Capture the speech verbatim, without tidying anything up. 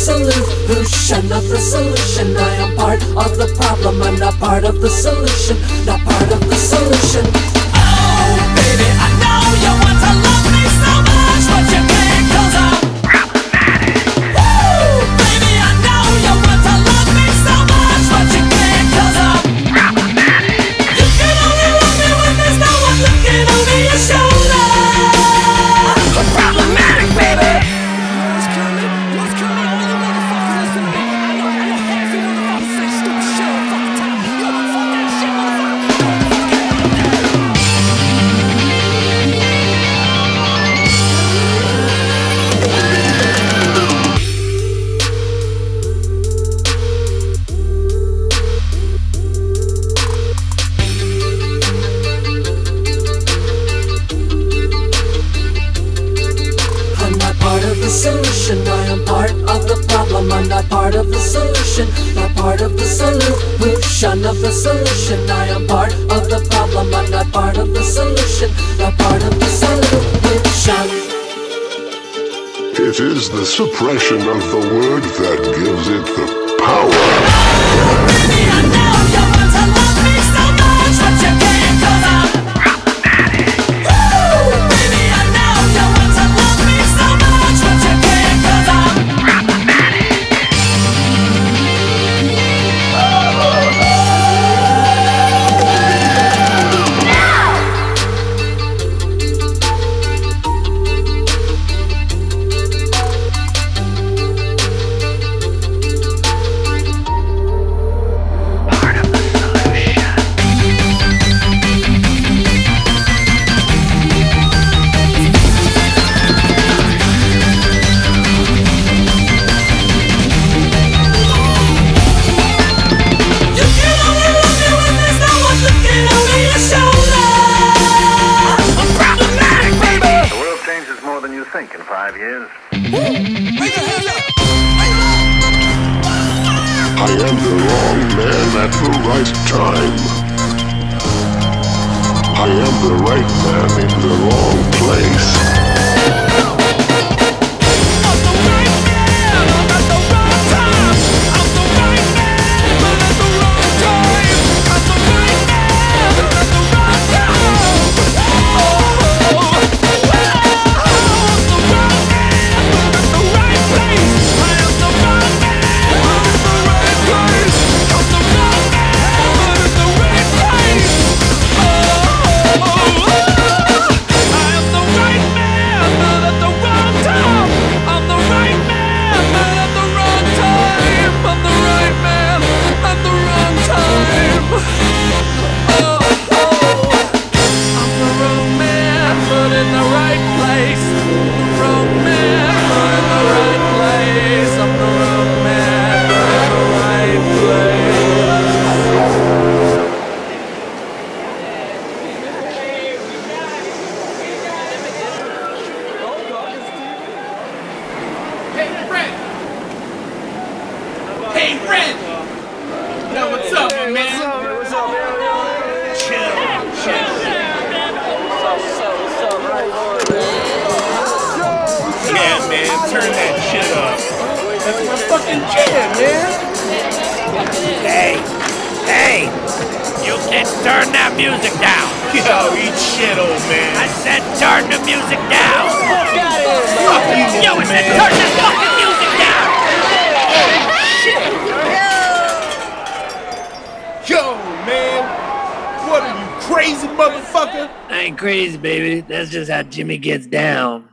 solution of the solution. I am part of the problem, I'm not part of the solution, not part of the solution. Oh, baby, I know you want to love me so much, but you can't 'cause I'm problematic. Woo! Baby, I know you want to love me so much, but you can't 'cause I'm problematic. You can only love me when there's no one looking over your shoulder. I'm problematic, baby. Solution, I am part of the problem, I'm not part of the solution, not part of the solution of the solution. I am part of the problem, I'm not part of the solution, not part of the solution. It is the suppression of the word that gives it the power. Oh, baby, I know you want to love me so much, but you can't 'cause I'm problematic. Woo! Baby, I know you want to love me so much, but you can't 'cause I'm problematic. Think in five years. I am the wrong man at the right time. I am the right man in the wrong place. Hey, Ren! Yo, what's up, my man? What's up, man? Chill, chill. Yeah, man, turn that shit up. That's my fucking jam, man. Hey, hey, you can turn that music down. Yo, eat shit, old man. I said turn the music down. Fuck you, Yo, I said turn that fucking music down. Yo, man, what are you, crazy motherfucker? I ain't crazy, baby. That's just how Jimmy gets down.